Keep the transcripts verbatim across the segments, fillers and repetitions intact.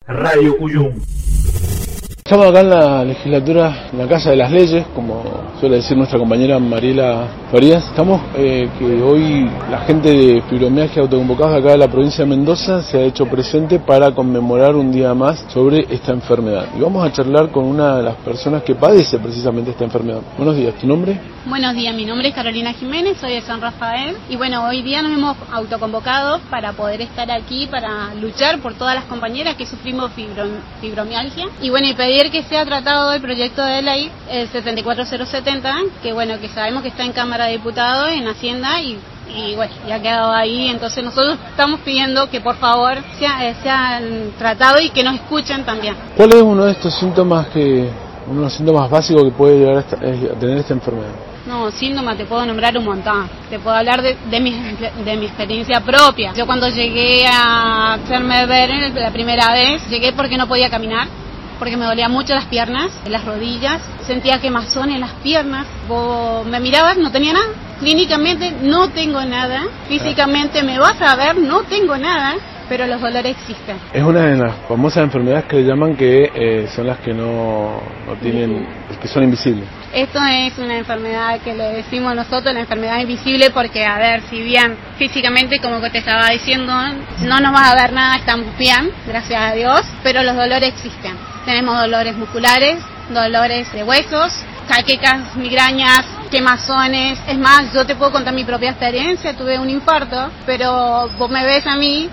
Radio Cuyum. Estamos acá en la legislatura, en la Casa de las Leyes, como suele decir nuestra compañera Mariela Farías. Estamos eh, que hoy la gente de fibromialgia autoconvocados acá de la provincia de Mendoza se ha hecho presente para conmemorar un día más sobre esta enfermedad. Y vamos a charlar con una de las personas que padece precisamente esta enfermedad. Buenos días, ¿tu nombre? Buenos días, mi nombre es Carolina Jiménez, soy de San Rafael. Y bueno, hoy día nos hemos autoconvocado para poder estar aquí, para luchar por todas las compañeras que sufrimos fibro, fibromialgia. Y bueno, y pedir que sea tratado el proyecto de ley el setenta y cuatro mil setenta, que bueno, que sabemos que está en Cámara de Diputados, en Hacienda, y, y bueno, ya ha quedado ahí. Entonces nosotros estamos pidiendo que por favor sea, eh, sean tratados y que nos escuchen también. ¿Cuál es uno de estos síntomas que, uno de los síntomas básicos que puede llegar a, esta, a tener esta enfermedad? No, síntomas te puedo nombrar un montón. Te puedo hablar de, de, mi, de mi experiencia propia. Yo cuando llegué a hacerme ver la primera vez, llegué porque no podía caminar, porque me dolían mucho las piernas, las rodillas, sentía quemazón en las piernas. Vos me mirabas, no tenía nada. Clínicamente no tengo nada. Físicamente me vas a ver, no tengo nada. Pero los dolores existen. Es una de las famosas enfermedades que le llaman que eh, son las que no, no tienen, que son invisibles. Esto es una enfermedad que le decimos nosotros, la enfermedad invisible, porque a ver, si bien físicamente, como que te estaba diciendo, no nos va a ver nada, estamos bien, gracias a Dios, pero los dolores existen. Tenemos dolores musculares, dolores de huesos, jaquecas, migrañas, quemazones. Es más, yo te puedo contar mi propia experiencia, tuve un infarto, pero vos me ves a mí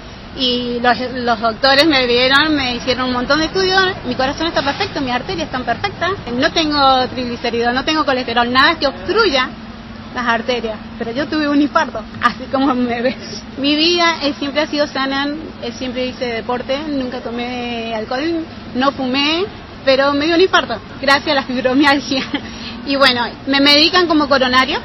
y los, los doctores me vieron, me hicieron un montón de estudios, mi corazón está perfecto, mis arterias están perfectas, no tengo triglicéridos, no tengo colesterol, nada que obstruya las arterias, pero yo tuve un infarto, así como me ves. Mi vida eh, siempre ha sido sana, eh, siempre hice deporte, nunca tomé alcohol, no fumé, pero me dio un infarto, gracias a la fibromialgia. Y bueno, me medican como coronario,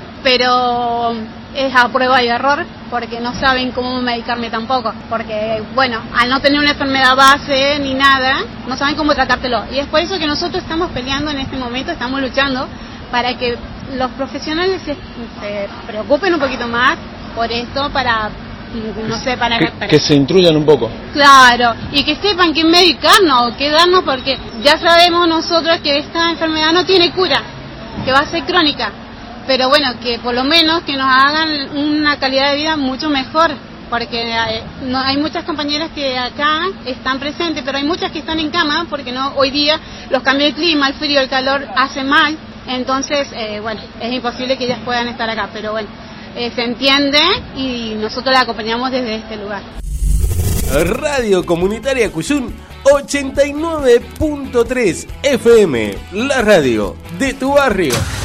pero es a prueba y error, porque no saben cómo medicarme tampoco, porque bueno, al no tener una enfermedad base ni nada, no saben cómo tratártelo. Y es por eso que nosotros estamos peleando en este momento, estamos luchando para que los profesionales se, se preocupen un poquito más por esto, para, no sé, para que, para... que se intruyan un poco. Claro, y que sepan qué medicarnos, qué darnos, porque ya sabemos nosotros que esta enfermedad no tiene cura, que va a ser crónica. Pero bueno, que por lo menos que nos hagan una calidad de vida mucho mejor, porque hay, no, hay muchas compañeras que acá están presentes, pero hay muchas que están en cama, porque no hoy día los cambios de clima, el frío, el calor hacen mal, entonces eh, bueno, es imposible que ellas puedan estar acá, pero bueno, eh, se entiende y nosotros la acompañamos desde este lugar. Radio Comunitaria Cuyum ochenta y nueve punto tres F M, la radio de tu barrio.